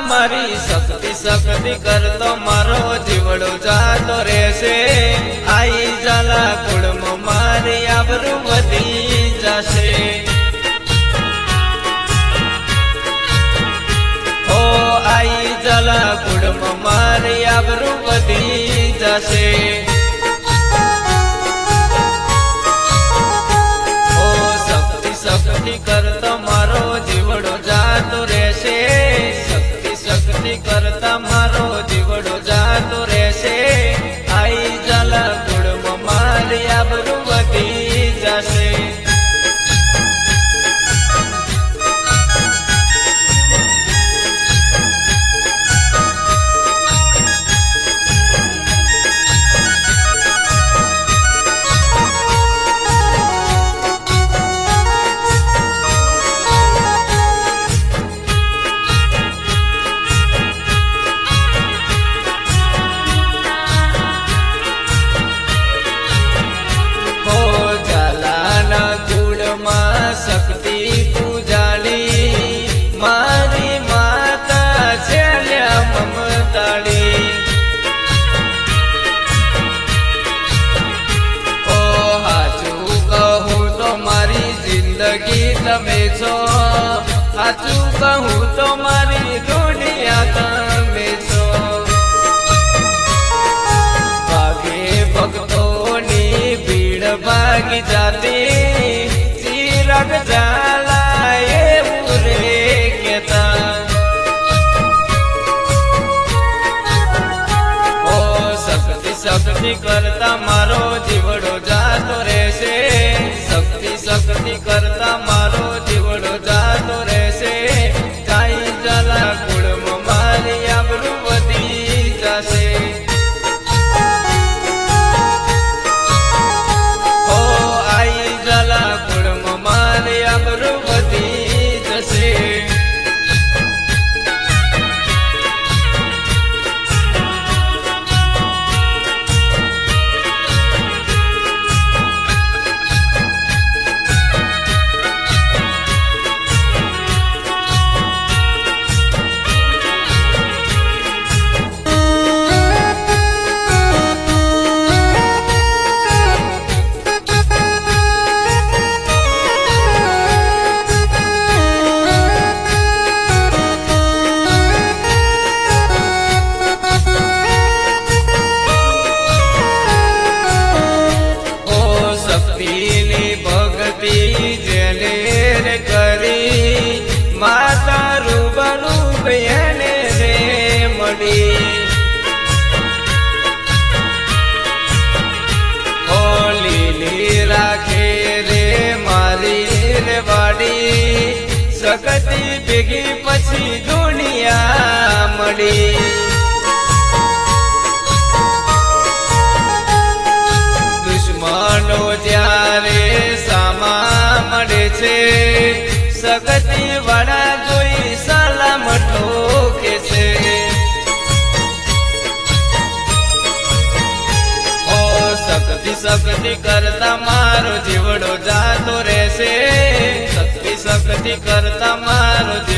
मारी शक्ति शक्ति करतो मारो जीवड़ो जातो रहेशे। आई जाला कुड़मो मारी आबरू वधी जाशे। ओ आई जाला कुड़मो मारी आबरू वधी जाशे। ओ शक्ति शक्ति करतो मारो जीवड़ो जातो रहेशे। शक्ति शक्ति करता मारो जीवड़ो जातो रहेशे। आई जाला कुड़मो मारी आबरू वधी जाशे। शक्ति पूजाली मारी माता छेल्या ममताड़ी। ओ हाचू कहूँ तो मारी जिंदगी तमे छो। हाचू कहूँ तो मारी दुनिया तमे छो। भागे भक्तों नी भीड़ भागी जाती रग जाला ये पूरे केता। ओ शक्ति शक्ति करता मारो जीवड़ो जातो रहेशे। शक्ति शक्ति करता मारो जीवड़ो जातो रहेशे। आई जाला कुड़मो मारी आबरू वधी जाशे। आबरू वधी जशे। जेने करी माता रूबरू येने रे मड़ी। ओ लीली राखे रे मारी रे वाड़ी। सकती बेगी पछी दुनिया मड़ी। दुश्मनो ज्यारे सामा मळे छे। सकती वाड़ा जोई सलाम ठोके छे। ओ शक्ति शक्ति करता मारो जीवड़ो जातो रहेशे। शक्ति शक्ति करता मारो